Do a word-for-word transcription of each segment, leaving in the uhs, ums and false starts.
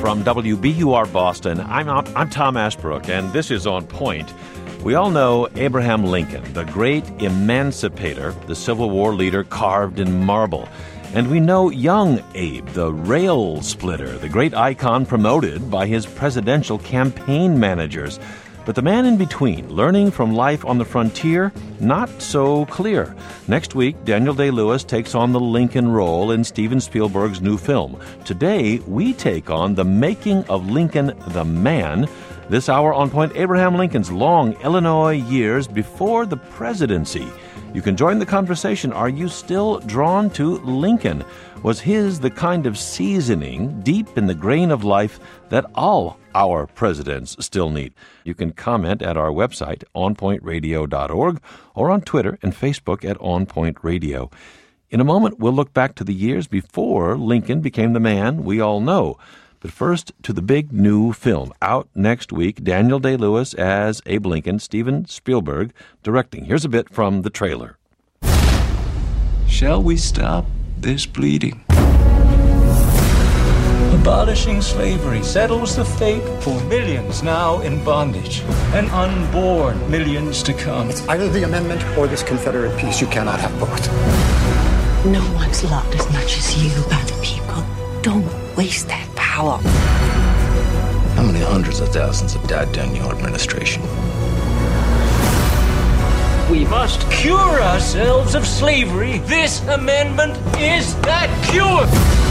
from W B U R Boston. I'm, I'm Tom Ashbrook, and this is On Point. We all know Abraham Lincoln, the great emancipator, the Civil War leader carved in marble. And we know young Abe, the rail splitter, the great icon promoted by his presidential campaign managers. But the man in between, learning from life on the frontier, not so clear. Next week, Daniel Day-Lewis takes on the Lincoln role in Steven Spielberg's new film. Today, we take on the making of Lincoln the Man. This hour on Point, Abraham Lincoln's long Illinois years before the presidency. You can join the conversation. Are you still drawn to Lincoln? Was his the kind of seasoning deep in the grain of life that all our presidents still need? You can comment at our website, on point radio dot org, or on Twitter and Facebook at On Point Radio. In a moment, we'll look back to the years before Lincoln became the man we all know. But first, to the big new film. Out next week, Daniel Day-Lewis as Abe Lincoln, Steven Spielberg directing. Here's a bit from the trailer. Shall we stop this bleeding? Abolishing slavery settles the fate for millions now in bondage and unborn millions to come. It's either the amendment or this Confederate peace. You cannot have both. No one's loved as much as you by the people. Don't waste that power. How many hundreds of thousands have died during your administration? We must cure ourselves of slavery. This amendment is that cure.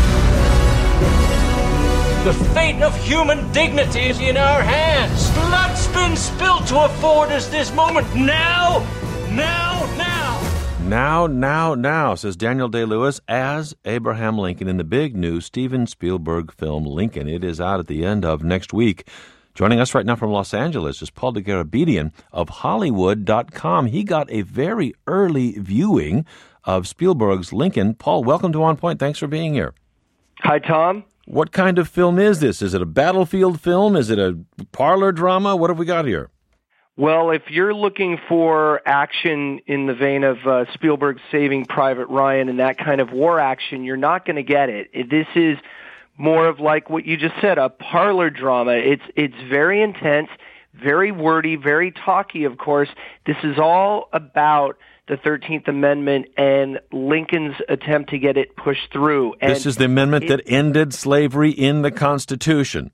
The fate of human dignity is in our hands. Blood's been spilled to afford us this moment. Now, now, now. Now, now, now, says Daniel Day-Lewis as Abraham Lincoln in the big new Steven Spielberg film Lincoln. It is out at the end of next week. Joining us right now from Los Angeles is Paul DeGarabedian of Hollywood dot com. He got a very early viewing of Spielberg's Lincoln. Paul, welcome to On Point. Thanks for being here. Hi, Tom. What kind of film is this? Is it a battlefield film? Is it a parlor drama? What have we got here? Well, if you're looking for action in the vein of uh, Spielberg's Saving Private Ryan and that kind of war action, you're not going to get it. This is more of like what you just said, a parlor drama. It's it's very intense, very wordy, very talky, of course. This is all about the thirteenth Amendment and Lincoln's attempt to get it pushed through. And this is the amendment it, that ended slavery in the Constitution.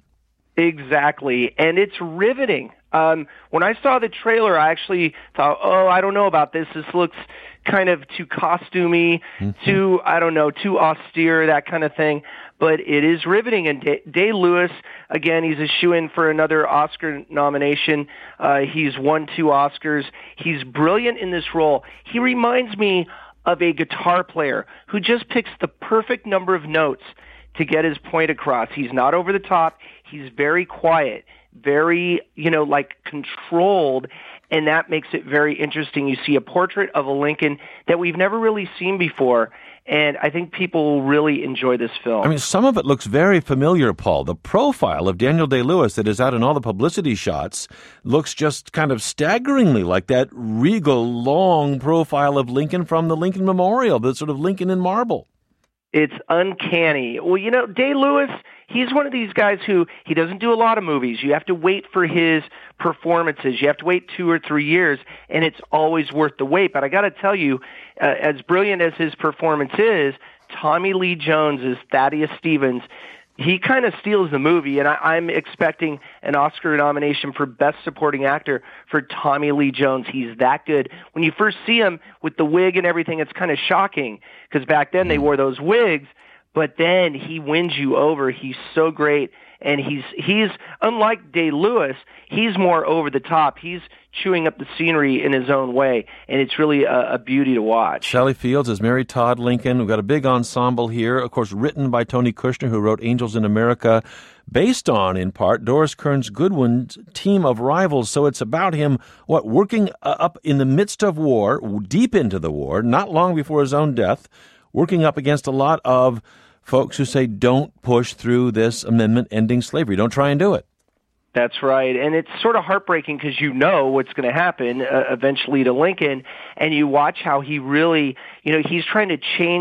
Exactly, and it's riveting. Um, when I saw the trailer, I actually thought, oh, I don't know about this. This looks kind of too costumey, mm-hmm. too, I don't know, too austere, that kind of thing. But it is riveting. And Day- Day-Lewis, again, he's a shoo-in for another Oscar nomination. Uh, he's won two Oscars. He's brilliant in this role. He reminds me of a guitar player who just picks the perfect number of notes to get his point across. He's not over the top. He's very quiet, very, you know, like controlled, and that makes it very interesting. You see a portrait of a Lincoln that we've never really seen before, and I think people will really enjoy this film. I mean, some of it looks very familiar, Paul. The profile of Daniel Day-Lewis that is out in all the publicity shots looks just kind of staggeringly like that regal, long profile of Lincoln from the Lincoln Memorial, the sort of Lincoln in marble. It's uncanny. Well, you know, Day-Lewis, he's one of these guys who, he doesn't do a lot of movies. You have to wait for his performances. You have to wait two or three years, and it's always worth the wait. But I got to tell you, uh, as brilliant as his performance is, Tommy Lee Jones as Thaddeus Stevens, he kind of steals the movie, and I, I'm expecting an Oscar nomination for Best Supporting Actor for Tommy Lee Jones. He's that good. When you first see him with the wig and everything, it's kind of shocking, because back then they wore those wigs, but then he wins you over. He's so great, and he's he's unlike Day-Lewis, he's more over the top. He's chewing up the scenery in his own way, and it's really a, a beauty to watch. Sally Fields as Mary Todd Lincoln. We've got a big ensemble here, of course, written by Tony Kushner, who wrote Angels in America, based on, in part, Doris Kearns Goodwin's Team of Rivals. So it's about him, what, working uh, up in the midst of war, deep into the war, not long before his own death, working up against a lot of folks who say, don't push through this amendment ending slavery. Don't try and do it. That's right. And it's sort of heartbreaking because you know what's going to happen uh, eventually to Lincoln, and you watch how he really, you know, he's trying to change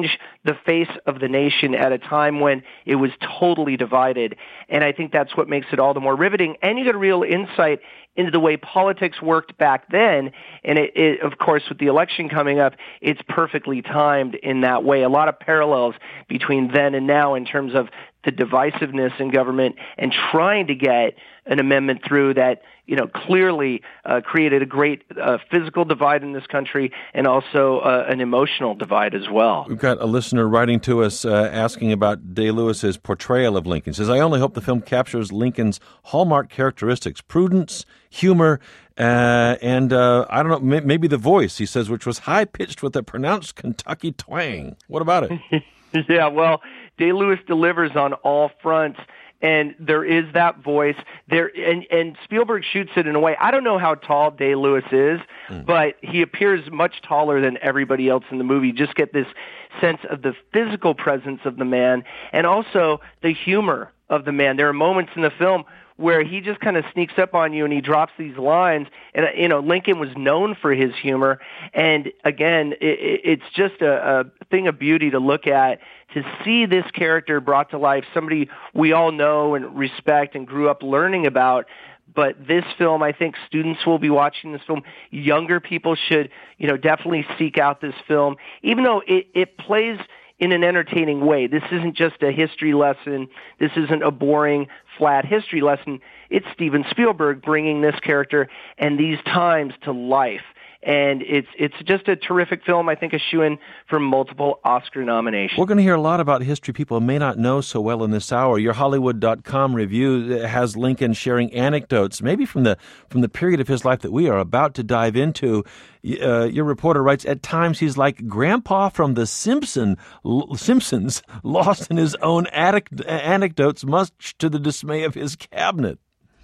the face of the nation at a time when it was totally divided. And I think that's what makes it all the more riveting. And you get a real insight into the way politics worked back then. And it, it, of course, with the election coming up, it's perfectly timed in that way. A lot of parallels between then and now in terms of the divisiveness in government and trying to get an amendment through that, you know, clearly uh, created a great uh, physical divide in this country and also uh, an emotional divide as well. We've got a listener writing to us uh, asking about Day-Lewis's portrayal of Lincoln. He says, I only hope the film captures Lincoln's hallmark characteristics, prudence, humor, uh, and uh, I don't know, may- maybe the voice, he says, which was high-pitched with a pronounced Kentucky twang. What about it? Yeah, well, Day-Lewis delivers on all fronts. And there is that voice there, and, and Spielberg shoots it in a way. I don't know how tall Day-Lewis is, mm. but he appears much taller than everybody else in the movie. You just get this sense of the physical presence of the man and also the humor of the man. There are moments in the film where he just kind of sneaks up on you and he drops these lines. And, you know, Lincoln was known for his humor. And again, it, it's just a, a thing of beauty to look at, to see this character brought to life, somebody we all know and respect and grew up learning about. But this film, I think students will be watching this film. Younger people should, you know, definitely seek out this film, even though it, it plays in an entertaining way. This isn't just a history lesson. This isn't a boring, flat history lesson. It's Steven Spielberg bringing this character and these times to life. And it's it's just a terrific film. I think a shoo-in for multiple Oscar nominations. We're going to hear a lot about history people may not know so well in this hour. Your Hollywood dot com review has Lincoln sharing anecdotes, maybe from the from the period of his life that we are about to dive into. Uh, your reporter writes, at times he's like Grandpa from The Simpson, Simpsons, lost in his own adic- anecdotes, much to the dismay of his cabinet.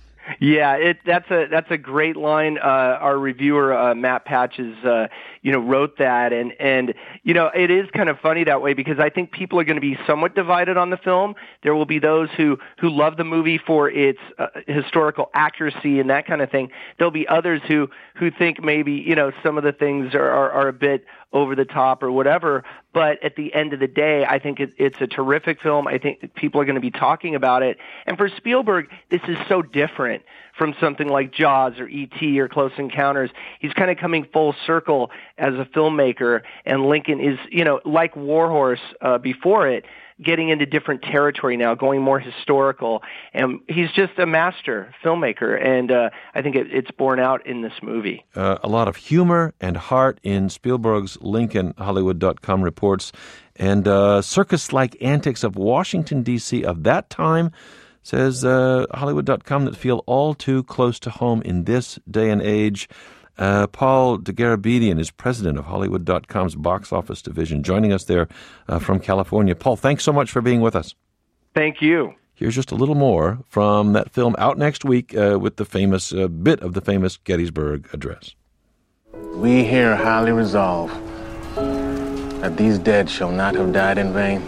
Yeah, it, that's a that's a great line. Uh, our reviewer uh, Matt Patches, uh, you know, wrote that, and and you know, it is kind of funny that way because I think people are going to be somewhat divided on the film. There will be those who who love the movie for its uh, historical accuracy and that kind of thing. There'll be others who who think maybe, you know, some of the things are are, are a bit over the top or whatever. But at the end of the day, I think it, it's a terrific film. I think people are going to be talking about it. And for Spielberg, this is so different from something like Jaws or E T or Close Encounters. He's kind of coming full circle as a filmmaker. And Lincoln is, you know, like Warhorse uh, before it, getting into different territory now, going more historical. And he's just a master filmmaker, and uh, I think it, it's borne out in this movie. Uh, a lot of humor and heart in Spielberg's Lincoln, Hollywood dot com reports. And uh, circus-like antics of Washington, D C of that time, says uh, Hollywood dot com, that feel all too close to home in this day and age. Uh, Paul DeGarabedian is president of Hollywood dot com's box office division, joining us there uh, from California. Paul, thanks so much for being with us. Thank you. Here's just a little more from that film out next week uh, with the famous uh, bit of the famous Gettysburg Address. We here highly resolve that these dead shall not have died in vain,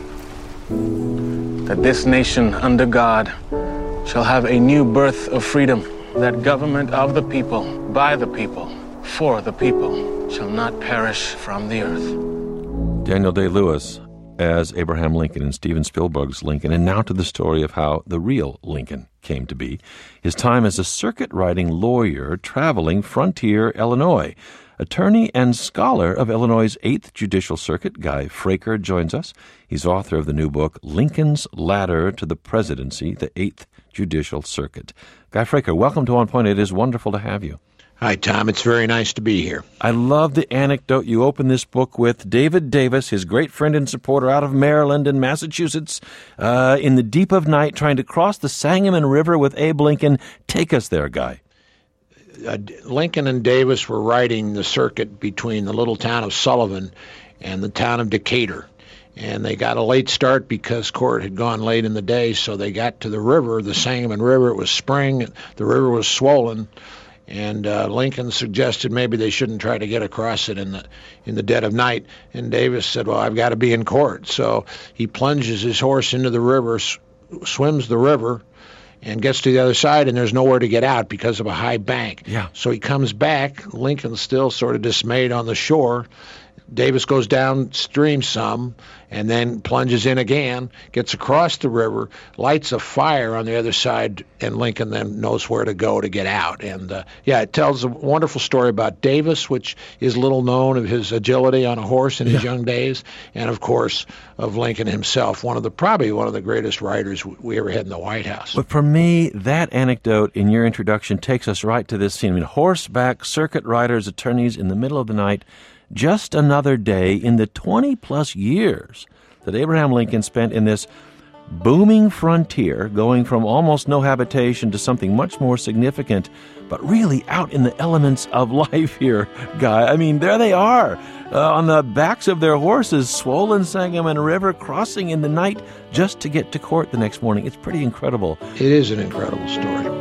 that this nation under God shall have a new birth of freedom, that government of the people, by the people, for the people, shall not perish from the earth. Daniel Day-Lewis as Abraham Lincoln in Steven Spielberg's Lincoln, and now to the story of how the real Lincoln came to be. His time as a circuit-riding lawyer traveling frontier Illinois. Attorney and scholar of Illinois' eighth Judicial Circuit, Guy Fraker, joins us. He's author of the new book, Lincoln's Ladder to the Presidency, the eighth Judicial Circuit. Guy Fraker, welcome to On Point. It is wonderful to have you. Hi, Tom. It's very nice to be here. I love the anecdote you open this book with. David Davis, his great friend and supporter out of Maryland and Massachusetts, uh, in the deep of night, trying to cross the Sangamon River with Abe Lincoln. Take us there, Guy. Uh, Lincoln and Davis were riding the circuit between the little town of Sullivan and the town of Decatur. And they got a late start because court had gone late in the day, so they got to the river, the Sangamon River. It was spring. The river was swollen. And uh, Lincoln suggested maybe they shouldn't try to get across it in the in the dead of night. And Davis said, well, I've got to be in court. So he plunges his horse into the river, sw- swims the river, and gets to the other side, and there's nowhere to get out because of a high bank. Yeah. So he comes back, Lincoln still sort of dismayed on the shore, Davis goes downstream some and then plunges in again, gets across the river, lights a fire on the other side, and Lincoln then knows where to go to get out. And, uh, yeah, it tells a wonderful story about Davis, which is little known, of his agility on a horse in his yeah. young days, and, of course, of Lincoln himself, one of the probably one of the greatest writers we ever had in the White House. But for me, that anecdote in your introduction takes us right to this scene. I mean, horseback, circuit riders, attorneys in the middle of the night, just another day in the twenty-plus years that Abraham Lincoln spent in this booming frontier, going from almost no habitation to something much more significant, but really out in the elements of life here, Guy. I mean, there they are, uh, on the backs of their horses, swollen Sangamon River, crossing in the night just to get to court the next morning. It's pretty incredible. It is an incredible story.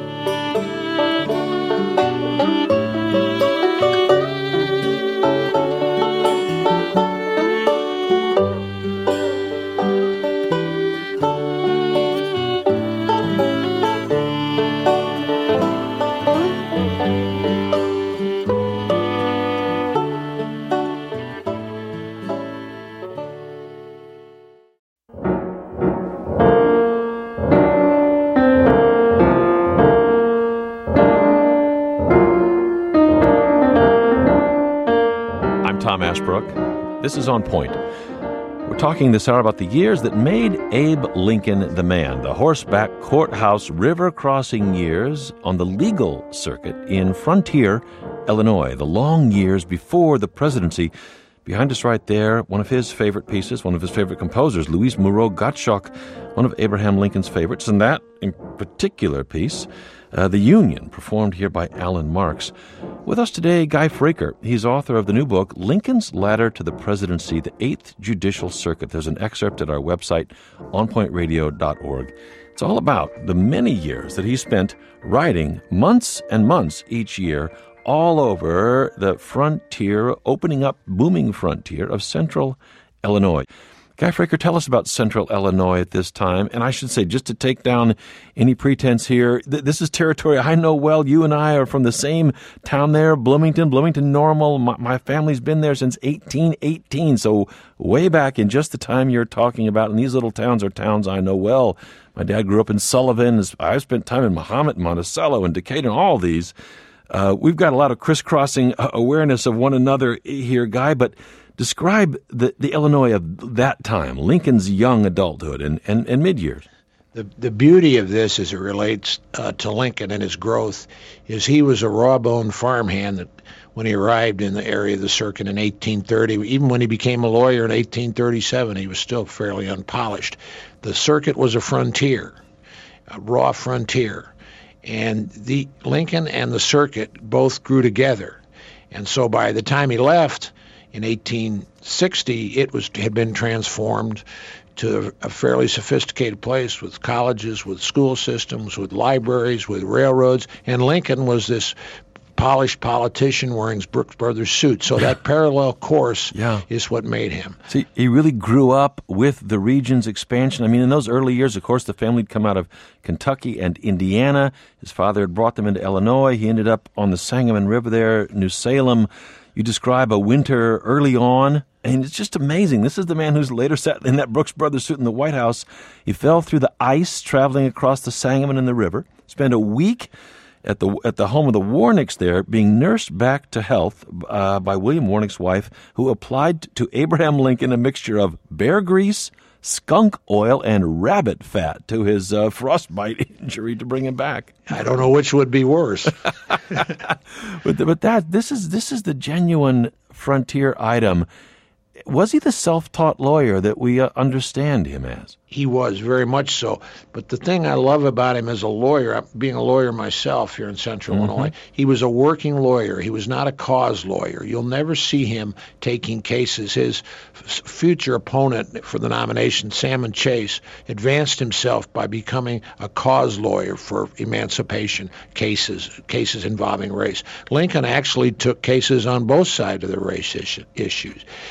Tom Ashbrook. This is On Point. We're talking this hour about the years that made Abe Lincoln the man, the horseback courthouse river crossing years on the legal circuit in Frontier, Illinois, the long years before the presidency. Behind us right there, one of his favorite pieces, one of his favorite composers, Louis Moreau Gottschalk, one of Abraham Lincoln's favorites, and that in particular piece, Uh, The Union, performed here by Alan Marks. With us today, Guy Fraker. He's author of the new book, Lincoln's Ladder to the Presidency, the Eighth Judicial Circuit. There's an excerpt at our website, on point radio dot org. It's all about the many years that he spent writing, months and months each year, all over the frontier, opening up, booming frontier of central Illinois. Guy Fraker, tell us about central Illinois at this time. And I should say, just to take down any pretense here, th- this is territory I know well. You and I are from the same town there, Bloomington, Bloomington Normal. My, my family's been there since eighteen eighteen, so way back in just the time you're talking about. And these little towns are towns I know well. My dad grew up in Sullivan. I've spent time in Mahomet, Monticello, and Decatur, and all these. Uh, we've got a lot of crisscrossing awareness of one another here, Guy, but describe the, the Illinois of that time, Lincoln's young adulthood and, and, and mid-years. The, the beauty of this as it relates uh, to Lincoln and his growth is he was a raw-boned farmhand that when he arrived in the area of the circuit in eighteen thirty. Even when he became a lawyer in eighteen thirty-seven, he was still fairly unpolished. The circuit was a frontier, a raw frontier. And the Lincoln and the circuit both grew together. And so by the time he left, in eighteen sixty, it was had been transformed to a fairly sophisticated place with colleges, with school systems, with libraries, with railroads. And Lincoln was this polished politician wearing his Brooks Brothers suit. So that parallel course yeah. is what made him. See, he really grew up with the region's expansion. I mean, in those early years, of course, the family had come out of Kentucky and Indiana. His father had brought them into Illinois. He ended up on the Sangamon River there, New Salem. You describe a winter early on, and it's just amazing. This is the man who's later sat in that Brooks Brothers suit in the White House. He fell through the ice traveling across the Sangamon and the river, spent a week at the at the home of the Warnicks there, being nursed back to health uh, by William Warnick's wife, who applied to Abraham Lincoln a mixture of bear grease, skunk oil, and rabbit fat to his uh, frostbite injury to bring him back. I don't know which would be worse. but but that this is this is the genuine frontier item. Was he the self-taught lawyer that we uh, understand him as? He was, very much so. But the thing I love about him as a lawyer, being a lawyer myself here in Central mm-hmm. Illinois, he was a working lawyer. He was not a cause lawyer. You'll never see him taking cases. His f- future opponent for the nomination, Salmon Chase, advanced himself by becoming a cause lawyer for emancipation cases, cases involving race. Lincoln actually took cases on both sides of the race issue, issues. And he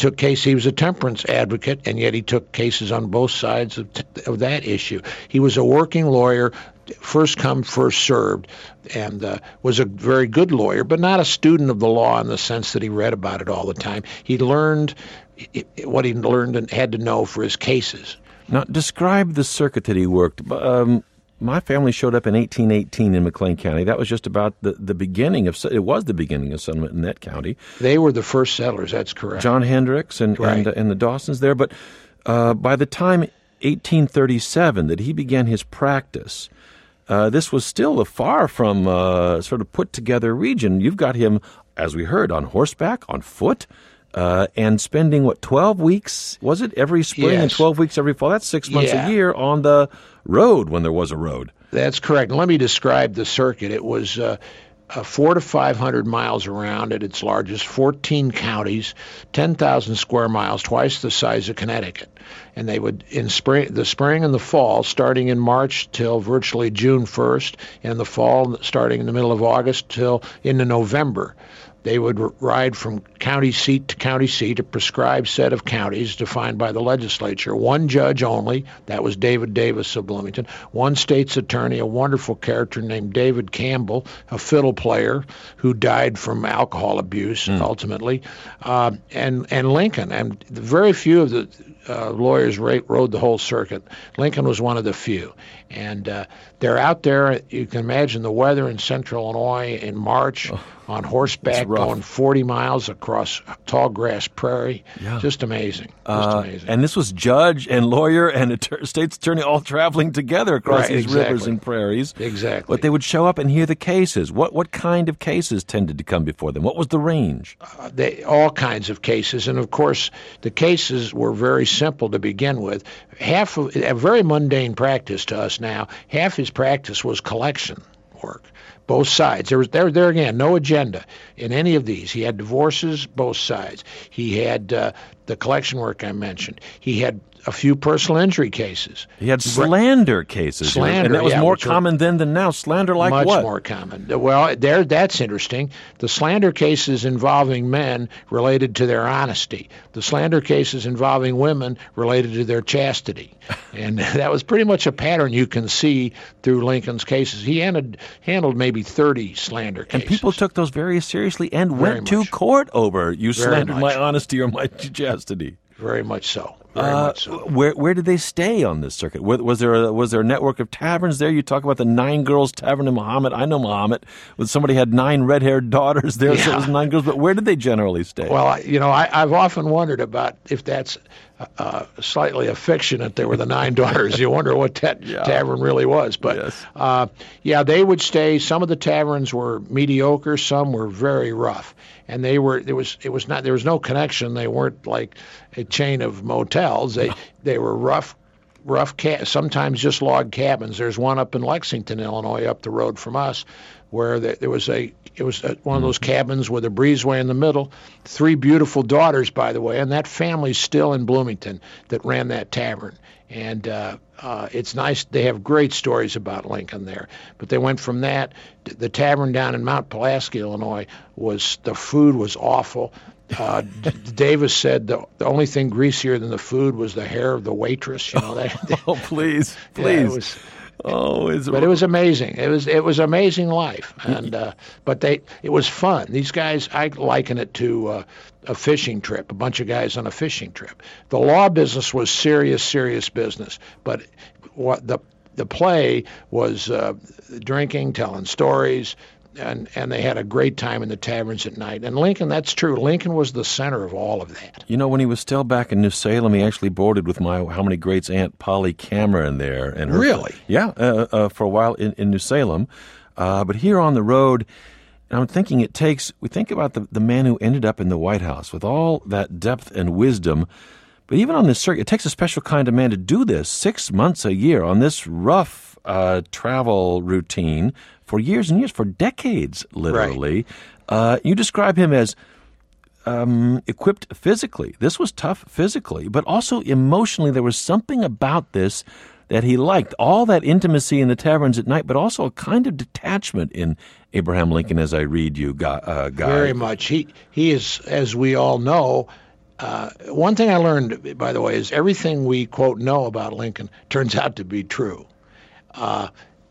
took cases. He was a temperance advocate, and yet he took cases on both sides of, of that issue. He was a working lawyer, first come, first served, and uh, was a very good lawyer, but not a student of the law in the sense that he read about it all the time. He learned what he learned and had to know for his cases. Now, describe the circuit that he worked. Um, my family showed up in eighteen eighteen in McLean County. That was just about the, the beginning of, it was the beginning of settlement in that county. They were the first settlers, that's correct. John Hendricks and, right. and, uh, and the Dawsons there. But uh, by the time eighteen thirty-seven that he began his practice, uh, this was still a far from uh, sort of put-together region. You've got him, as we heard, on horseback, on foot, Uh, and spending, what, twelve weeks, was it, every spring yes. and twelve weeks every fall? That's six months yeah. a year on the road when there was a road. That's correct. And let me describe the circuit. It was uh, uh, four to five hundred miles around at its largest, fourteen counties, ten thousand square miles, twice the size of Connecticut. And they would, in spring, the spring and the fall, starting in March till virtually June first, and the fall starting in the middle of August till into November. They would ride from county seat to county seat, a prescribed set of counties defined by the legislature. One judge only, that was David Davis of Bloomington. One state's attorney, a wonderful character named David Campbell, a fiddle player who died from alcohol abuse, mm. ultimately, uh, and, and Lincoln. And very few of the uh, lawyers rode the whole circuit. Lincoln was one of the few. And uh, they're out there, you can imagine the weather in central Illinois in March, oh. on horseback, going forty miles across tall grass prairie. Yeah. Just amazing. Just uh, amazing. And this was judge and lawyer and att- state's attorney all traveling together across right, these exactly. rivers and prairies. Exactly. But they would show up and hear the cases. What what kind of cases tended to come before them? What was the range? Uh, they, all kinds of cases. And, of course, the cases were very simple to begin with. Half of a very mundane practice to us now, half his practice was collection work. Both sides. There was there there again no agenda in any of these. He had divorces, both sides. He had uh, the collection work I mentioned. He had a few personal injury cases. He had slander cases. Slander, and that was yeah, more common then than now. Slander like much what? Much more common. Well, there that's interesting. The slander cases involving men related to their honesty. The slander cases involving women related to their chastity. And that was pretty much a pattern you can see through Lincoln's cases. He handled, handled maybe thirty slander cases. And people took those very seriously and very went to much. court over you very slandered much. my honesty or my chastity. Very much so. Very uh, much so. Where where did they stay on this circuit? Was, was there a, was there a network of taverns there? You talk about the Nine Girls Tavern in Muhammad. I know Muhammad. When somebody had nine red-haired daughters there, Yeah. so it was nine girls. But where did they generally stay? Well, I, you know, I, I've often wondered about if that's uh, slightly a fiction, that there were the nine daughters. You wonder what that Yeah. tavern really was. But, Yes. uh, yeah, they would stay. Some of the taverns were mediocre. Some were very rough. And they were, there was, it was not, there was no connection. They weren't like a chain of motels. They, they were rough, rough, ca- sometimes just log cabins. There's one up in Lexington, Illinois, up the road from us, where there, there was a, it was a, one of those cabins with a breezeway in the middle. Three beautiful daughters, by the way, and that family's still in Bloomington that ran that tavern. And uh, uh, it's nice. They have great stories about Lincoln there. But they went from that. The tavern down in Mount Pulaski, Illinois, was the food was awful. Uh, D- Davis said the, the only thing greasier than the food was the hair of the waitress. You know that. oh, please, please. Yeah, it was, oh, it's, but it was amazing. It was it was amazing life, and uh, but they it was fun. These guys, I liken it to uh, a fishing trip. A bunch of guys on a fishing trip. The law business was serious, serious business, but what the the play was uh, drinking, telling stories. And and they had a great time in the taverns at night. And Lincoln, that's true. Lincoln was the center of all of that. You know, when he was still back in New Salem, he actually boarded with my How Many Greats aunt Polly Cameron there. And her, Really? Yeah, uh, uh, for a while in, in New Salem. Uh, but here on the road, and I'm thinking it takes, we think about the, the man who ended up in the White House with all that depth and wisdom. But even on this circuit, it takes a special kind of man to do this six months a year on this rough uh, travel routine for years and years, for decades, literally. Right. Uh, you describe him as um, equipped physically. This was tough physically, but also emotionally. There was something about this that he liked. All that intimacy in the taverns at night, but also a kind of detachment in Abraham Lincoln, as I read you, Guy. Uh, Guy. Very much. He, he is, as we all know, Uh, one thing I learned, by the way, is everything we, quote, know about Lincoln turns out to be true. Uh,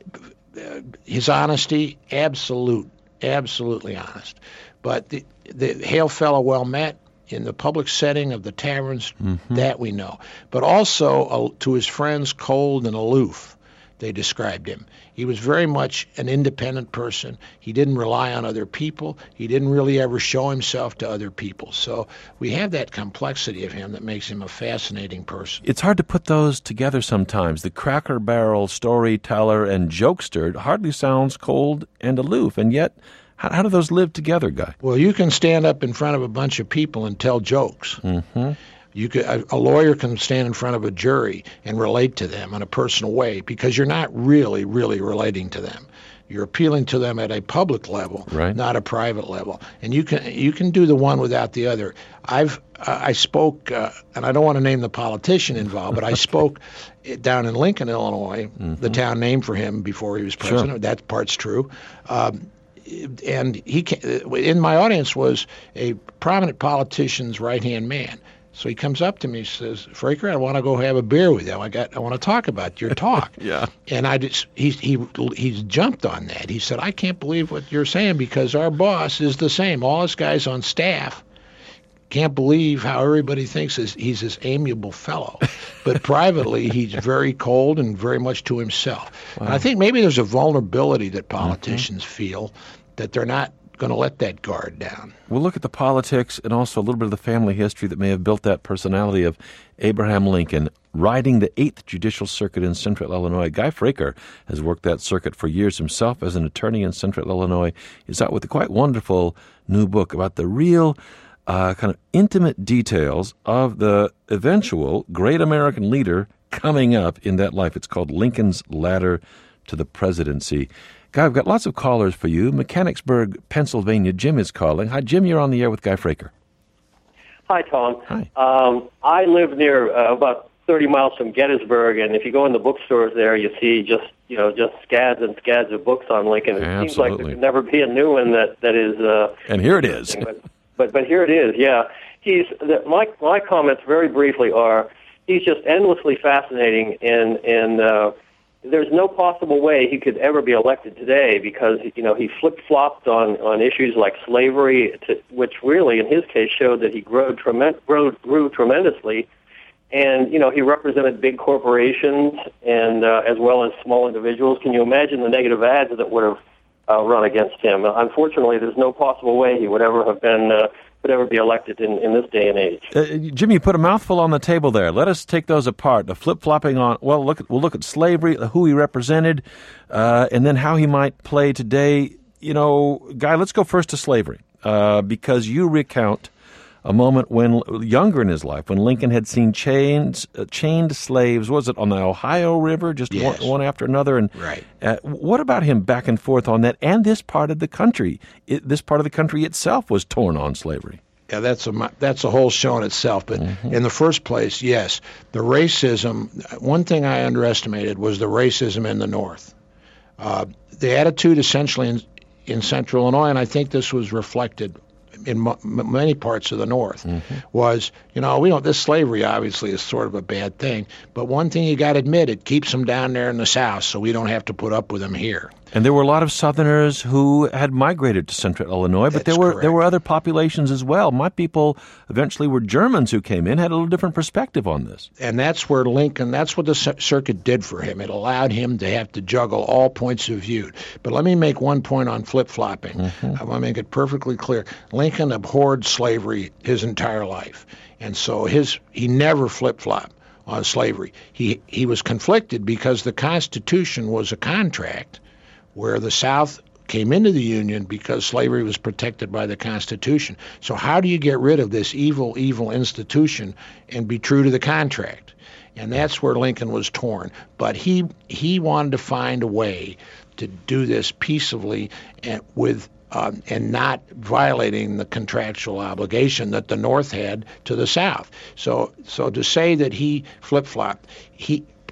his honesty, absolute, absolutely honest. But the, the hail fellow well met in the public setting of the taverns, mm-hmm. that we know. But also uh, to his friends, cold and aloof, they described him. He was very much an independent person. He didn't rely on other people. He didn't really ever show himself to other people. So we have that complexity of him that makes him a fascinating person. It's hard to put those together sometimes. The Cracker Barrel storyteller and jokester hardly sounds cold and aloof, and yet how, how do those live together, Guy? Well, you can stand up in front of a bunch of people and tell jokes. Mm-hmm. You could, a, a lawyer can stand in front of a jury and relate to them in a personal way because you're not really, really relating to them. You're appealing to them at a public level, right. not a private level. And you can you can do the one without the other. I've uh, I spoke, uh, and I don't want to name the politician involved, but I spoke down in Lincoln, Illinois, mm-hmm. the town named for him before he was president. Sure. That part's true. Um, and he came, in my audience was a prominent politician's right-hand man. So he comes up to me and says, Fraker, I want to go have a beer with you. I got, I want to talk about your talk. Yeah. And I just, he, he, he's jumped on that. He said, I can't believe what you're saying because our boss is the same. All us guys on staff can't believe how everybody thinks is, he's this amiable fellow. But privately, he's very cold and very much to himself. Wow. And I think maybe there's a vulnerability that politicians mm-hmm. feel that they're not going to let that guard down. We'll look at the politics and also a little bit of the family history that may have built that personality of Abraham Lincoln, riding the eighth Judicial Circuit in Central Illinois. Guy Fraker has worked that circuit for years himself as an attorney in Central Illinois. He's out with a quite wonderful new book about the real uh, kind of intimate details of the eventual great American leader coming up in that life. It's called Lincoln's Ladder to the Presidency. Guy, I've got lots of callers for you. Mechanicsburg, Pennsylvania. Jim is calling. Hi, Jim. You're on the air with Guy Fraker. Hi, Tom. Hi. Um, I live near uh, about thirty miles from Gettysburg, and if you go in the bookstores there, you see just you know just scads and scads of books on Lincoln. It Absolutely. seems like there could never be a new one that that is. Uh, and here it is. but, but but here it is. Yeah, he's the, my my comments very briefly are he's just endlessly fascinating and and. Uh, There's no possible way he could ever be elected today because, you know, he flip-flopped on, on issues like slavery, to, which really, in his case, showed that he grew, tremen- grew, grew tremendously. And, you know, he represented big corporations and uh, as well as small individuals. Can you imagine the negative ads that would have uh, run against him? Unfortunately, there's no possible way he would ever have been uh, would ever be elected in, in this day and age. Uh, Jimmy, you put a mouthful on the table there. Let us take those apart. The flip-flopping on, well, look at, we'll look at slavery, who he represented, uh, and then how he might play today. You know, Guy, let's go first to slavery, uh, because you recount a moment when, younger in his life, when Lincoln had seen chains, uh, chained slaves, was it on the Ohio River, just yes. one, one after another? And right. Uh, what about him back and forth on that? And this part of the country, it, this part of the country itself was torn on slavery. Yeah, that's a that's a whole show in itself. But mm-hmm. in the first place, yes, the racism. One thing I underestimated was the racism in the North. Uh, the attitude essentially in, in Central Illinois, and I think this was reflected in m- many parts of the North, mm-hmm. was, you know, we don't, this slavery obviously is sort of a bad thing, but one thing you got to admit, it keeps them down there in the South, so we don't have to put up with them here. And there were a lot of Southerners who had migrated to Central Illinois, but That's there were correct. there were other populations as well. My people eventually were Germans who came in, had a little different perspective on this. And that's where Lincoln, that's what the circuit did for him. It allowed him to have to juggle all points of view. But let me make one point on flip-flopping. Mm-hmm. I want to make it perfectly clear. Lincoln abhorred slavery his entire life. And so his he never flip-flopped on slavery. He he was conflicted because the Constitution was a contract where the South came into the Union because slavery was protected by the Constitution. So how do you get rid of this evil, evil institution and be true to the contract? And that's where Lincoln was torn. But he he wanted to find a way to do this peaceably and with um, and not violating the contractual obligation that the North had to the South. So so to say that he flip-flopped, he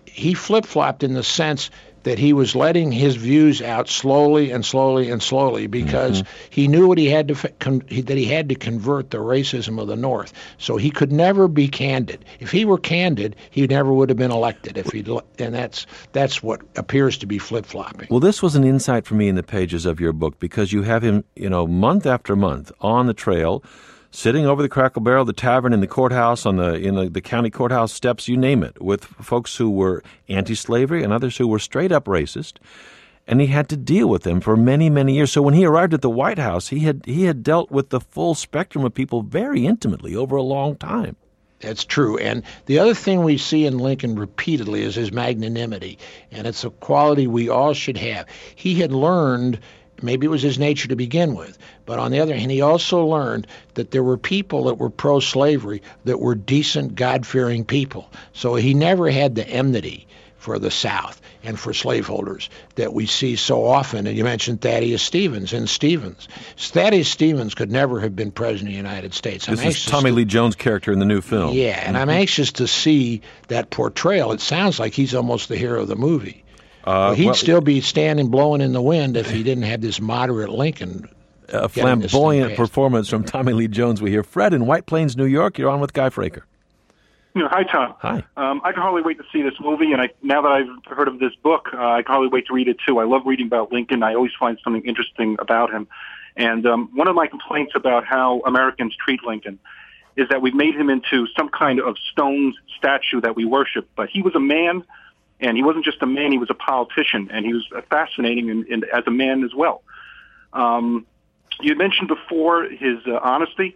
he flip-flopped in the sense that he was letting his views out slowly and slowly and slowly because mm-hmm. he knew what he had to con- that he had to convert the racism of the North. So he could never be candid. If he were candid, he never would have been elected. If he and that's that's what appears to be flip-flopping. Well, this was an insight for me in the pages of your book because you have him, you know, month after month on the trail, sitting over the Crackle Barrel, the tavern, in the courthouse, on the in the, the county courthouse steps, you name it, with folks who were anti-slavery and others who were straight-up racist, and he had to deal with them for many, many years. So when he arrived at the White House, he had he had dealt with the full spectrum of people very intimately over a long time. That's true. And the other thing we see in Lincoln repeatedly is his magnanimity, and it's a quality we all should have. He had learned, maybe it was his nature to begin with, but on the other hand, he also learned that there were people that were pro-slavery that were decent, God-fearing people. So he never had the enmity for the South and for slaveholders that we see so often. And you mentioned Thaddeus Stevens and Stevens. Thaddeus Stevens could never have been president of the United States. I'm this is Tommy to, Lee Jones' character in the new film. Yeah, and mm-hmm. I'm anxious to see that portrayal. It sounds like he's almost the hero of the movie. Uh, well, he'd well, still be standing blowing in the wind if he didn't have this moderate Lincoln. A flamboyant performance from Tommy Lee Jones we hear. Fred in White Plains, New York, you're on with Guy Fraker. You know, hi, Tom. Hi. Um, I can hardly wait to see this movie, and I, now that I've heard of this book, uh, I can hardly wait to read it, too. I love reading about Lincoln. I always find something interesting about him. And um, one of my complaints about how Americans treat Lincoln is that we've made him into some kind of stone statue that we worship. But he was a man, and he wasn't just a man, he was a politician, and he was fascinating in, in, as a man as well. Um, you mentioned before his uh, honesty,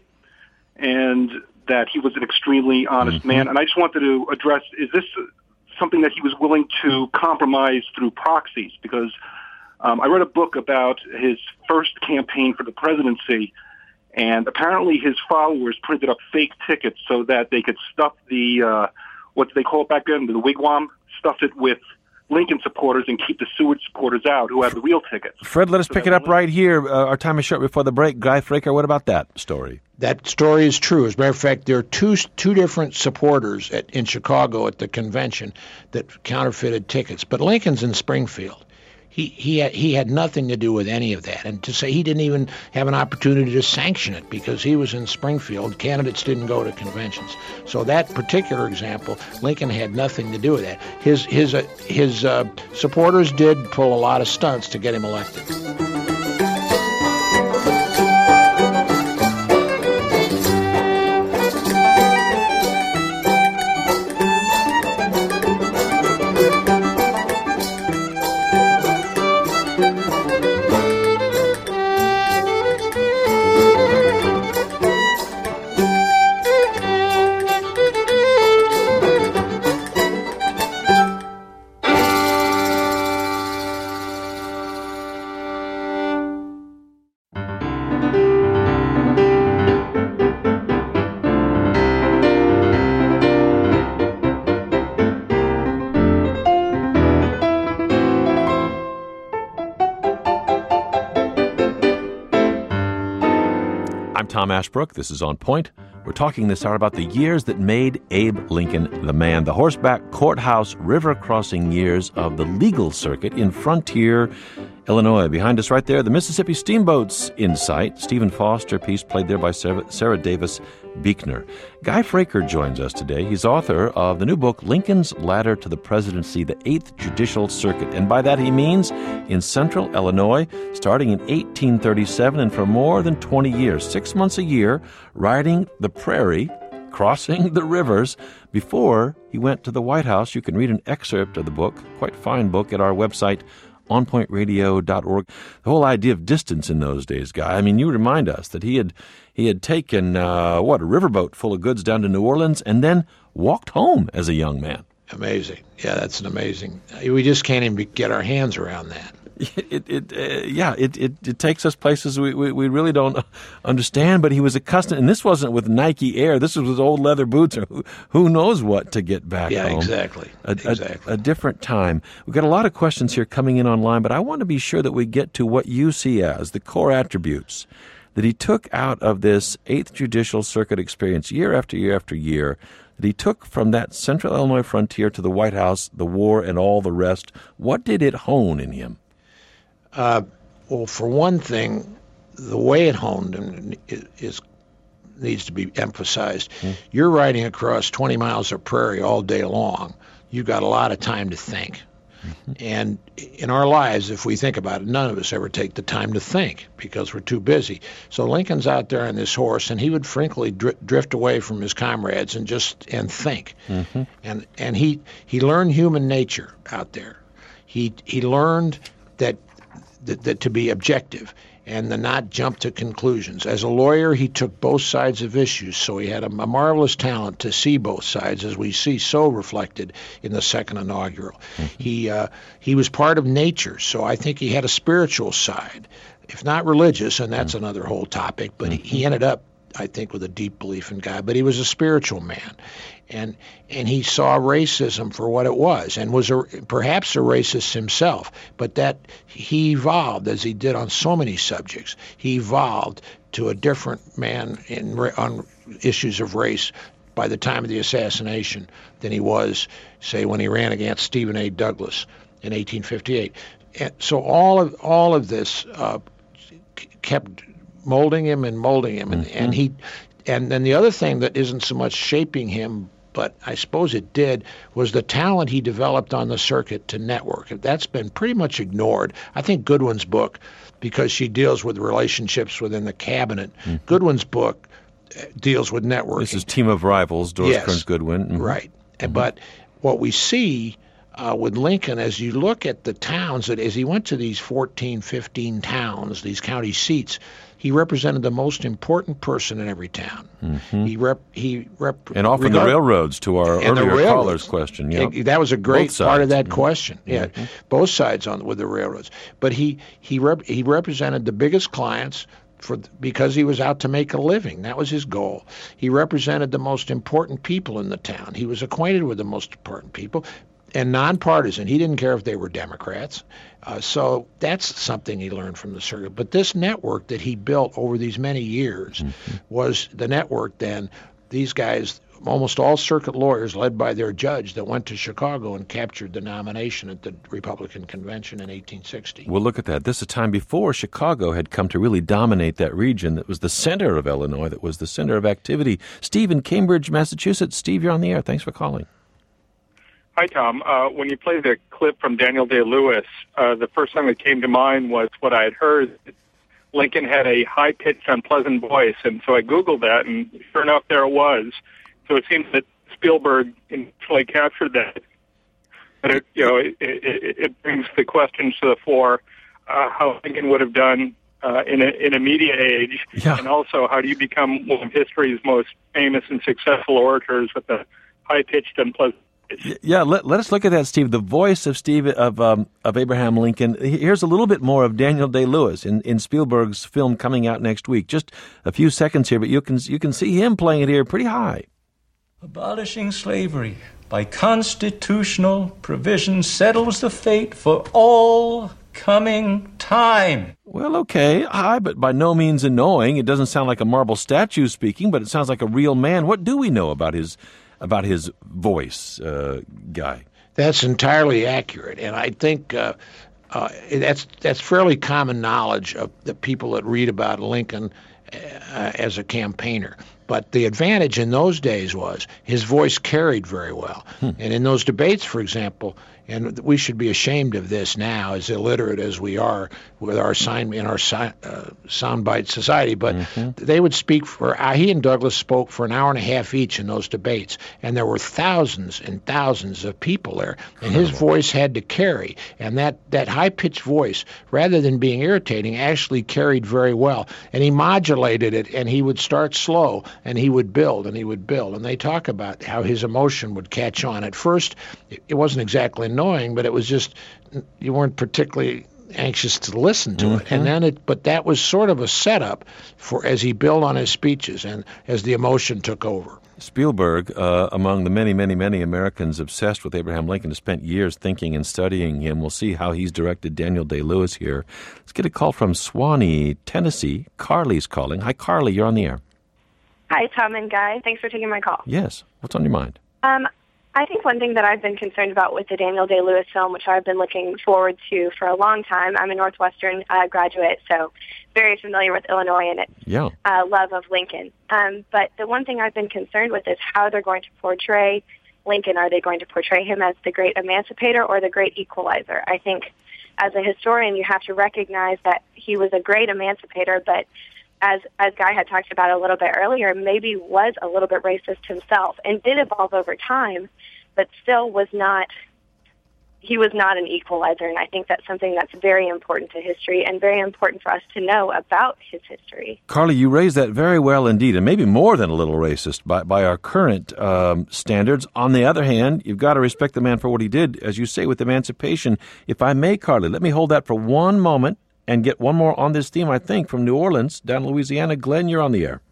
and that he was an extremely honest mm-hmm. man. And I just wanted to address, is this something that he was willing to compromise through proxies? Because um, I read a book about his first campaign for the presidency, and apparently his followers printed up fake tickets so that they could stuff the, uh, what did they call it back then, the wigwam, stuff it with Lincoln supporters and keep the Seward supporters out who have the real tickets. Fred, let us so pick it up right here. Uh, our time is short before the break. Guy Fraker, what about that story? That story is true. As a matter of fact, there are two two different supporters at, in Chicago at the convention that counterfeited tickets. But Lincoln's in Springfield. He he had, he had nothing to do with any of that. And to say he didn't even have an opportunity to sanction it because he was in Springfield. Candidates didn't go to conventions. So that particular example, Lincoln had nothing to do with that. His his uh, his uh, supporters did pull a lot of stunts to get him elected. Tom Ashbrook. This is On Point. We're talking this hour about the years that made Abe Lincoln the man, the horseback, courthouse, river-crossing years of the legal circuit in Frontier, Illinois. Behind us right there, the Mississippi Steamboats in sight. Stephen Foster, piece played there by Sarah, Sarah Davis Buechner. Guy Fraker joins us today. He's author of the new book, Lincoln's Ladder to the Presidency, the Eighth Judicial Circuit. And by that he means in central Illinois, starting in eighteen thirty-seven and for more than twenty years, six months a year, riding the prairie, crossing the rivers, before he went to the White House. You can read an excerpt of the book, quite fine book, at our website, on point radio dot org. The whole idea of distance in those days, Guy. I mean, you remind us that he had he had taken, uh, what, a riverboat full of goods down to New Orleans and then walked home as a young man. Amazing. Yeah, that's an amazing. We just can't even get our hands around that. It, it, uh, yeah, it, it, it takes us places we, we, we really don't understand, but he was accustomed, and this wasn't with Nike Air, this was with old leather boots, or who, who knows what to get back yeah, home. Yeah, exactly. A, exactly. A, a different time. We've got a lot of questions here coming in online, but I want to be sure that we get to what you see as the core attributes that he took out of this Eighth Judicial Circuit experience year after year after year, that he took from that central Illinois frontier to the White House, the war and all the rest. What did it hone in him? Uh, well, for one thing, the way it honed him is, is needs to be emphasized. Mm. You're riding across twenty miles of prairie all day long. You've got a lot of time to think. Mm-hmm. And in our lives, if we think about it, none of us ever take the time to think because we're too busy. So Lincoln's out there on this horse, and he would frankly dr- drift away from his comrades and just and think. Mm-hmm. And and he he learned human nature out there. He he learned that that, that to be objective and to not jump to conclusions. As a lawyer, he took both sides of issues, so he had a, a marvelous talent to see both sides, as we see so reflected in the second inaugural. Mm-hmm. He uh, he was part of nature, so I think he had a spiritual side, if not religious, and that's mm-hmm. another whole topic, but mm-hmm. he, he ended up, I think, with a deep belief in God, but he was a spiritual man. And and he saw racism for what it was, and was a, perhaps a racist himself. But that he evolved, as he did on so many subjects. He evolved to a different man in on issues of race by the time of the assassination than he was, say, when he ran against Stephen A. Douglas in eighteen fifty-eight. And so all of all of this uh, kept molding him and molding him, and, mm-hmm. and he. And then the other thing that isn't so much shaping him, but I suppose it did, was the talent he developed on the circuit to network. That's been pretty much ignored. I think Goodwin's book, because she deals with relationships within the cabinet, mm-hmm. Goodwin's book deals with networking. This is Team of Rivals, Doris yes. Kearns Goodwin. Mm-hmm. Right. Mm-hmm. But what we see uh, with Lincoln, as you look at the towns, that as he went to these fourteen, fifteen towns, these county seats, he represented the most important person in every town. Mm-hmm. He rep, he rep, and often regard, the railroads, to our earlier caller's question. Yeah, that was a great part of that mm-hmm. question. Yeah, mm-hmm. both sides on with the railroads. But he he rep, he represented the biggest clients for because he was out to make a living. That was his goal. He represented the most important people in the town. He was acquainted with the most important people. And nonpartisan. He didn't care if they were Democrats. Uh, so that's something he learned from the circuit. But this network that he built over these many years mm-hmm. was the network then. These guys, almost all circuit lawyers led by their judge that went to Chicago and captured the nomination at the Republican convention in eighteen sixty. Well, look at that. This is a time before Chicago had come to really dominate that region that was the center of Illinois, that was the center of activity. Steve in Cambridge, Massachusetts. Steve, you're on the air. Thanks for calling. Hi, Tom. Uh, when you played the clip from Daniel Day-Lewis, uh, the first thing that came to mind was what I had heard. Lincoln had a high-pitched, unpleasant voice, and so I Googled that, and sure enough, there it was. So it seems that Spielberg intentionally captured that. But it, you know, it, it, it brings the questions to the fore: uh, how Lincoln would have done uh, in a in a media age, yeah. and also how do you become one of history's most famous and successful orators with a high-pitched, unpleasant. Yeah, let, let us look at that, Steve. The voice of Steve of um, of Abraham Lincoln. Here's a little bit more of Daniel Day-Lewis in, in Spielberg's film coming out next week. Just a few seconds here, but you can you can see him playing it here pretty high. Abolishing slavery by constitutional provision settles the fate for all coming time. Well, okay, high, but by no means annoying. It doesn't sound like a marble statue speaking, but it sounds like a real man. What do we know about his about his voice, uh, Guy? That's entirely accurate, and I think uh, uh, that's that's fairly common knowledge of the people that read about Lincoln uh, as a campaigner. But the advantage in those days was his voice carried very well. Hmm. And in those debates, for example, and we should be ashamed of this now, as illiterate as we are with our sign in our uh, soundbite society, but mm-hmm. they would speak for, uh, he and Douglas spoke for an hour and a half each in those debates, and there were thousands and thousands of people there, and his voice had to carry, and that, that high-pitched voice, rather than being irritating, actually carried very well, and he modulated it, and he would start slow, and he would build, and he would build, and they talk about how his emotion would catch on. At first, it wasn't exactly annoying, but it was just, you weren't particularly anxious to listen to mm-hmm. it. And then it, but that was sort of a setup for as he built on his speeches and as the emotion took over. Spielberg, uh, among the many, many, many Americans obsessed with Abraham Lincoln, has spent years thinking and studying him. We'll see how he's directed Daniel Day-Lewis here. Let's get a call from Swanee, Tennessee. Carly's calling. Hi, Carly, you're on the air. Hi, Tom and Guy. Thanks for taking my call. Yes. What's on your mind? Um, I think one thing that I've been concerned about with the Daniel Day-Lewis film, which I've been looking forward to for a long time, I'm a Northwestern uh, graduate, so very familiar with Illinois and its yeah. uh, love of Lincoln. Um, but the one thing I've been concerned with is how they're going to portray Lincoln. Are they going to portray him as the great emancipator or the great equalizer? I think as a historian, you have to recognize that he was a great emancipator, but as as Guy had talked about a little bit earlier, maybe was a little bit racist himself and did evolve over time, but still was not, he was not an equalizer. And I think that's something that's very important to history and very important for us to know about his history. Carly, you raised that very well indeed, and maybe more than a little racist by, by our current um, standards. On the other hand, you've got to respect the man for what he did, as you say, with emancipation. If I may, Carly, let me hold that for one moment and get one more on this theme, I think, from New Orleans, down in Louisiana. Glenn, you're on the air.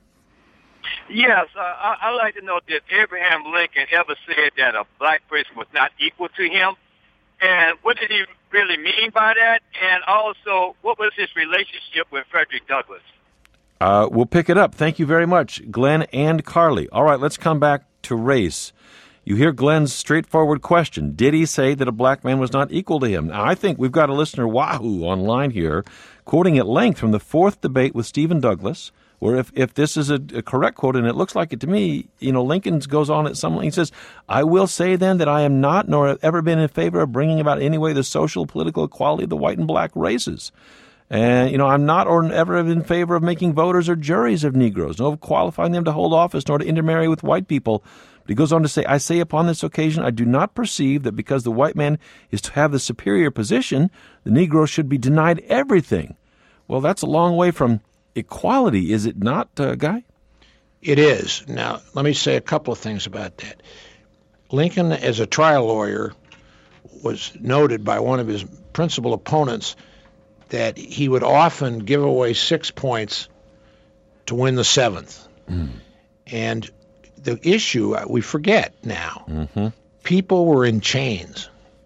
Yes, uh, I, I'd like to know, did Abraham Lincoln ever say that a black person was not equal to him? And what did he really mean by that? And also, what was his relationship with Frederick Douglass? Uh, we'll pick it up. Thank you very much, Glenn and Carly. All right, let's come back to race. You hear Glenn's straightforward question. Did he say that a black man was not equal to him? Now, I think we've got a listener, Wahoo, online here, quoting at length from the fourth debate with Stephen Douglas, where if, if this is a, a correct quote, and it looks like it to me, you know, Lincoln goes on at some, he says, I will say then that I am not nor have ever been in favor of bringing about in any way the social, political equality of the white and black races. And, you know, I'm not or ever in favor of making voters or juries of Negroes, nor of qualifying them to hold office, nor to intermarry with white people. But he goes on to say, I say upon this occasion, I do not perceive that because the white man is to have the superior position, the Negro should be denied everything. Well, that's a long way from equality, is it not, uh, Guy? It is. Now, let me say a couple of things about that. Lincoln, as a trial lawyer, was noted by one of his principal opponents that he would often give away six points to win the seventh. Mm. And the issue, we forget now, mm-hmm. people were in chains.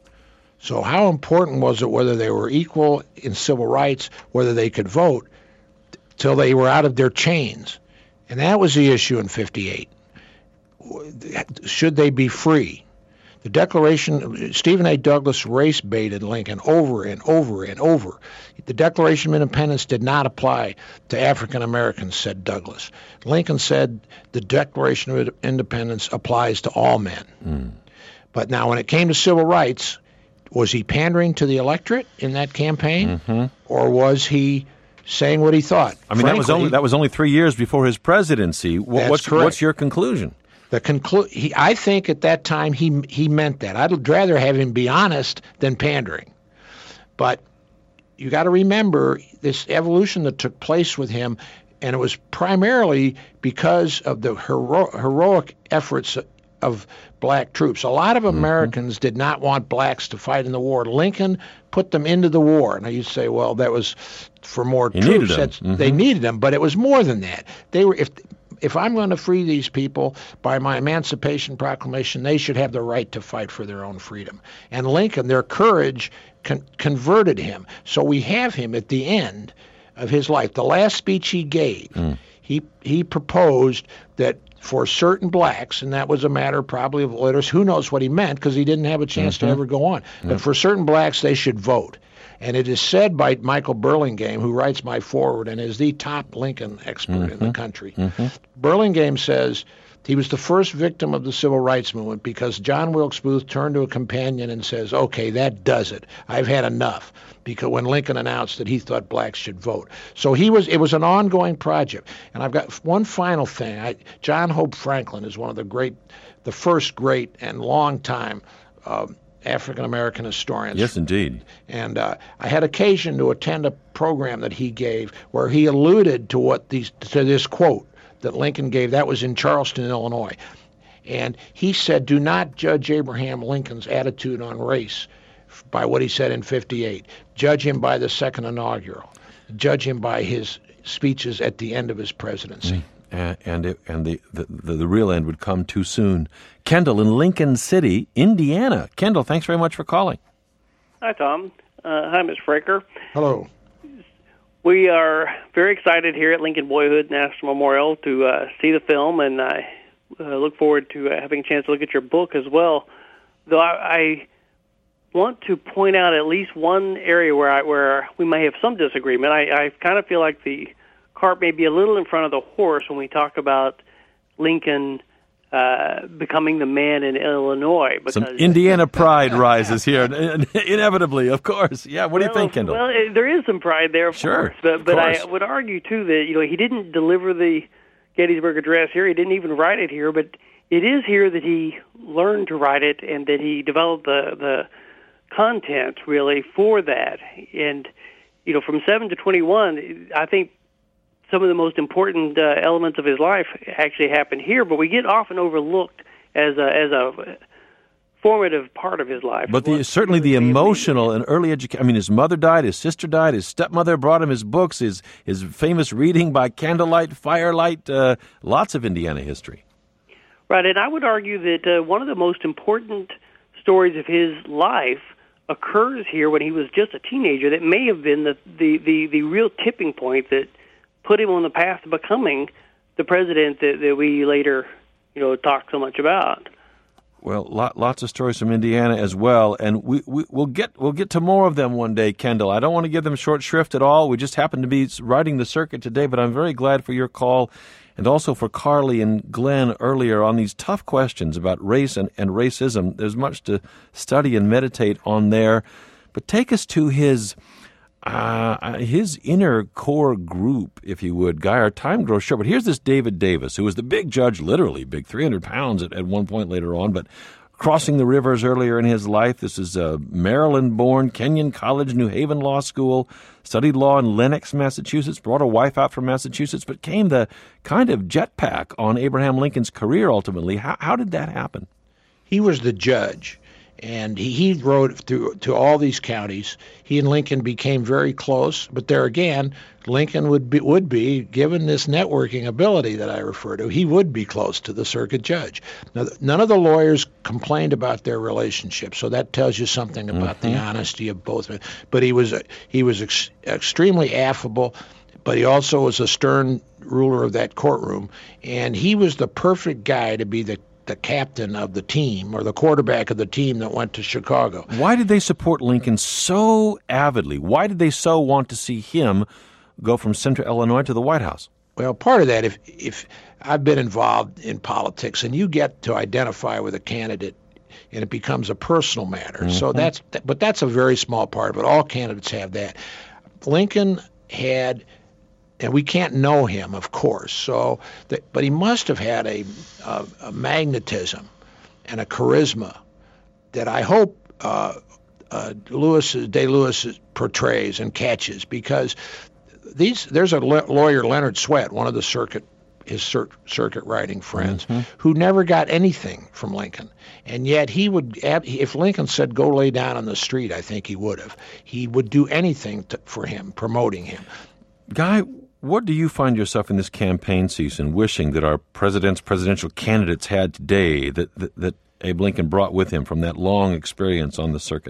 So how important was it whether they were equal in civil rights, whether they could vote, till they were out of their chains? And that was the issue in fifty-eight. Should they be free? The Declaration, Stephen A. Douglas race-baited Lincoln over and over and over. The Declaration of Independence did not apply to African Americans, said Douglas. Lincoln said the Declaration of Independence applies to all men. Mm. But now when it came to civil rights, was he pandering to the electorate in that campaign, mm-hmm. or was he saying what he thought? I mean, Frankly, that was only that was only three years before his presidency. That's what's, correct. What's your conclusion? The conclu- he, I think at that time he he meant that. I'd rather have him be honest than pandering. But you got to remember this evolution that took place with him, and it was primarily because of the hero- heroic efforts of black troops. A lot of Americans mm-hmm. did not want blacks to fight in the war. Lincoln put them into the war. Now you say, well, that was for more he troops. Needed them. Mm-hmm. They needed them, but it was more than that. They were if. If I'm going to free these people by my Emancipation Proclamation, they should have the right to fight for their own freedom. And Lincoln, their courage con- converted him. So we have him at the end of his life. The last speech he gave, mm. he he proposed that for certain blacks, and that was a matter probably of literacy, who knows what he meant because he didn't have a chance mm-hmm. to ever go on. Mm-hmm. But for certain blacks, they should vote. And it is said by Michael Burlingame, who writes my foreword and is the top Lincoln expert mm-hmm. in the country. Mm-hmm. Burlingame says he was the first victim of the civil rights movement because John Wilkes Booth turned to a companion and says, okay, that does it. I've had enough. Because when Lincoln announced that he thought blacks should vote. So he was. It was an ongoing project. And I've got one final thing. I, John Hope Franklin is one of the great, the first great and long time uh, African-American historians. Yes, indeed. And uh, I had occasion to attend a program that he gave where he alluded to what these to this quote that Lincoln gave. That was in Charleston, Illinois. And he said, do not judge Abraham Lincoln's attitude on race by what he said in fifty-eight. Judge him by the second inaugural. Judge him by his speeches at the end of his presidency. Mm. And and, it, and the, the, the, the real end would come too soon. Kendall in Lincoln City, Indiana. Kendall, thanks very much for calling. Hi, Tom. Uh, hi, Miz Fraker. Hello. We are very excited here at Lincoln Boyhood National Memorial to uh, see the film, and I uh, look forward to uh, having a chance to look at your book as well. Though I, I want to point out at least one area where I, where we may have some disagreement. I, I kind of feel like the cart may be a little in front of the horse when we talk about Lincoln uh, becoming the man in Illinois. Because some Indiana pride rises here, inevitably, of course. Yeah, what do you well, think, Kendall? Well, it, there is some pride there, of sure, course. But, of but course. I would argue, too, that you know he didn't deliver the Gettysburg Address here. He didn't even write it here, but it is here that he learned to write it and that he developed the, the content, really, for that. And, you know, from seven to twenty-one, I think some of the most important uh, elements of his life actually happened here, but we get often overlooked as a, as a formative part of his life. But the, certainly the emotional and early education. I mean, his mother died, his sister died, his stepmother brought him his books, his his famous reading by candlelight, firelight, uh, lots of Indiana history. Right, and I would argue that uh, one of the most important stories of his life occurs here when he was just a teenager. That may have been the the, the, the real tipping point that put him on the path to becoming the president that, that we later, you know, talk so much about. Well, lot, lots of stories from Indiana as well, and we, we we'll get we'll get to more of them one day, Kendall. I don't want to give them short shrift at all. We just happen to be riding the circuit today, but I'm very glad for your call, and also for Carly and Glenn earlier on these tough questions about race and, and racism. There's much to study and meditate on there, but take us to his. Uh, his inner core group, if you would. Guy, our time grows short, but here's this David Davis, who was the big judge, literally big, three hundred pounds at, at one point later on, but crossing the rivers earlier in his life. This is uh, Maryland-born, Kenyon College, New Haven Law School, studied law in Lenox, Massachusetts, brought a wife out from Massachusetts, but came the kind of jetpack on Abraham Lincoln's career ultimately. How, how did that happen? He was the judge. And he, he rode through to all these counties. He and Lincoln became very close. But there again, Lincoln would be, would be, given this networking ability that I refer to, he would be close to the circuit judge. Now, none of the lawyers complained about their relationship, so that tells you something about mm-hmm. the honesty of both men. But he was he was ex- extremely affable, but he also was a stern ruler of that courtroom. And he was the perfect guy to be the the captain of the team or the quarterback of the team that went to Chicago. Why did they support Lincoln so avidly? Why did they so want to see him go from Central Illinois to the White House? Well, part of that, if if I've been involved in politics and you get to identify with a candidate and it becomes a personal matter. Mm-hmm. So that's, but that's a very small part of it. All candidates have that. Lincoln had, and we can't know him, of course. So, that, but he must have had a, a, a magnetism and a charisma that I hope uh, uh, Lewis, Day Lewis portrays and catches. Because these, there's a le- lawyer, Leonard Swett, one of the circuit, his cir- circuit writing friends, mm-hmm. who never got anything from Lincoln, and yet he would, if Lincoln said go lay down on the street, I think he would have. He would do anything to, for him, promoting him. Guy, what do you find yourself in this campaign season wishing that our president's presidential candidates had today that, that, that Abe Lincoln brought with him from that long experience on the circuit?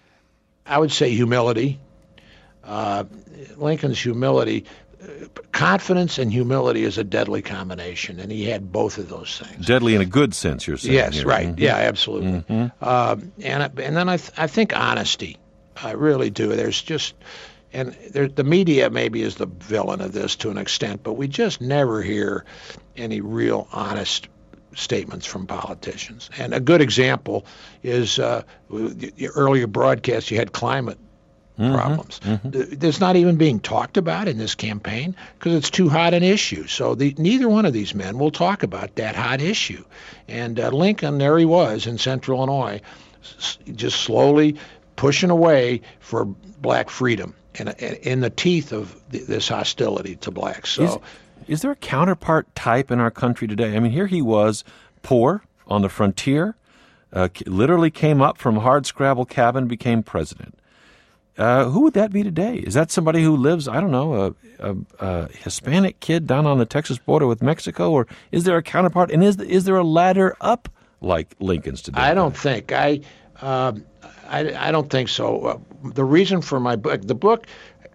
I would say humility. Uh, Lincoln's humility, uh, confidence and humility is a deadly combination, and he had both of those things. Deadly in a good sense, you're saying. Yes, here. right. Mm-hmm. Yeah, absolutely. Mm-hmm. Uh, and and then I th- I think honesty. I really do. There's just... And there, the media maybe is the villain of this to an extent, but we just never hear any real honest statements from politicians. And a good example is uh, the earlier broadcast, you had climate mm-hmm. problems. Mm-hmm. There's not even being talked about in this campaign because it's too hot an issue. So the, neither one of these men will talk about that hot issue. And uh, Lincoln, there he was in Central Illinois, s- just slowly pushing away for black freedom. In, in the teeth of this hostility to blacks. So, is, is there a counterpart type in our country today? I mean, here he was, poor, on the frontier, uh, literally came up from hardscrabble cabin, became president. Uh, who would that be today? Is that somebody who lives, I don't know, a, a, a Hispanic kid down on the Texas border with Mexico? Or is there a counterpart? And is, is there a ladder up like Lincoln's today? I don't think. I... Um, I, I don't think so. Uh, the reason for my book, the book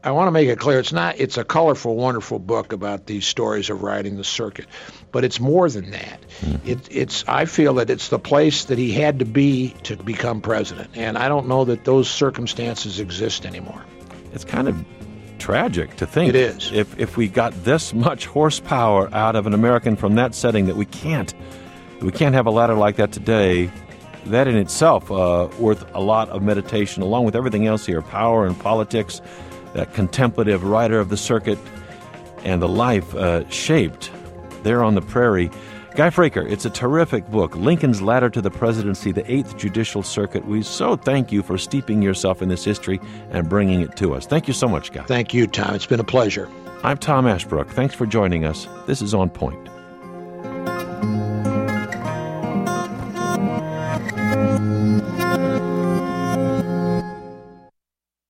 I want to make it clear, it's not. It's a colorful, wonderful book about these stories of riding the circuit, but it's more than that. Mm-hmm. It, it's. I feel that it's the place that he had to be to become president, and I don't know that those circumstances exist anymore. It's kind of tragic to think. It is. If if we got this much horsepower out of an American from that setting, that we can't, we can't have a ladder like that today. That in itself uh, worth a lot of meditation, along with everything else here, power and politics. That contemplative rider of the circuit, and the life uh, shaped there on the prairie. Guy Fraker, it's a terrific book, Lincoln's Ladder to the Presidency, the Eighth Judicial Circuit. We so thank you for steeping yourself in this history and bringing it to us. Thank you so much, Guy. Thank you, Tom. It's been a pleasure. I'm Tom Ashbrook. Thanks for joining us. This is On Point.